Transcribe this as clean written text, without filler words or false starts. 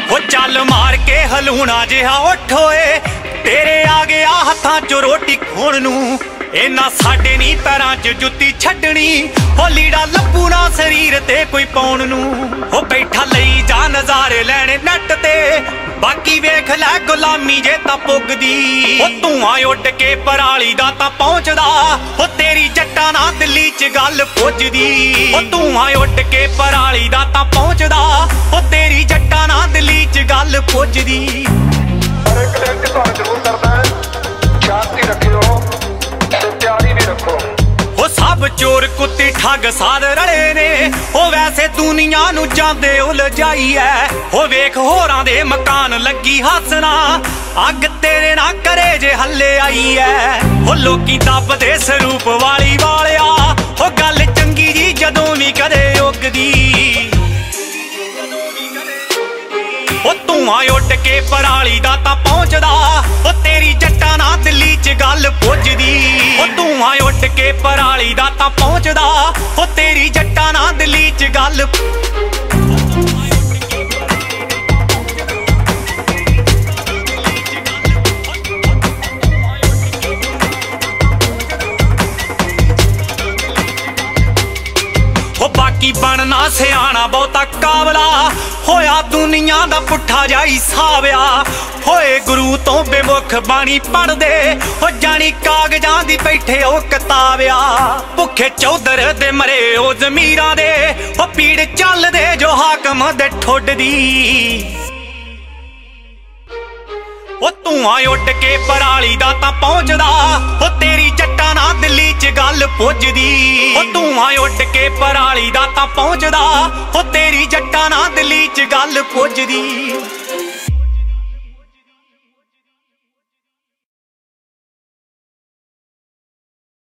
हो चल मार के हलूना जिहा उठ होए तेरे आ गया हत्थां चो रोटी खोण नूं इन्ना साडे नी पैरां च जुत्ती छड्डनी हो लीड़ा लब्बू ना शरीर ते कोई पाउण नूं हो बैठा लई जा नज़ारे लैणे नैट ते बाकी वेख लै गुलामी जे तां पुगदी हो धुआं उड के पराली दा तां पहुंचदा हो तेरी जट्टा ना दिल्ली च गल पुजदी हो धुआं उड के पराली दा तां पहुंचदा हो तेरी जट्टा ना दिल्ली च गल पुजदी जरूर करना है शांति रखियो तैयारी भी रखो हो सब चोर कुत्ते ठग साध रले ने हो वैसे दुनिया नू जांदे उलझाई है हो वेख होरां दे मकान लगी हसना अग तेरे ना करे जे हल्ले आई है हो लोकी दबदे सरूप वाली वालिया हो गल चंगी जी जदों भी कदे उगदी हो धुआं उड के पराली दा तां पहुंचदा हो तेरी जट्टा ना दिल्ली च गल पुजदी हो धुआं उड के पराली दा तां पहुंचदा हो तेरी जट्टा ना दिल्ली च गल हो बाकी बनना सियाना बहुता काबला होया दुनिया दा पुट्ठा जा हिसाबिया होए गुरु तो बेमुख बाणी पढ़दे हो जानी कागजां दी बैठे ओ किताबिया भुखे चौधर दे मरे ओ जमीरां दे हो पीड़ चलदे जो हाकम दे ठुड दी हो धुआं उड के पराली दा तां पहुंचदा हो तेरी जट्टा ना दिल्ली च गल पुजदी हो धुआं उड के पराली दा तां पहुंचदा हो तेरी जट्टा ना दिल्ली च गल पुजदी।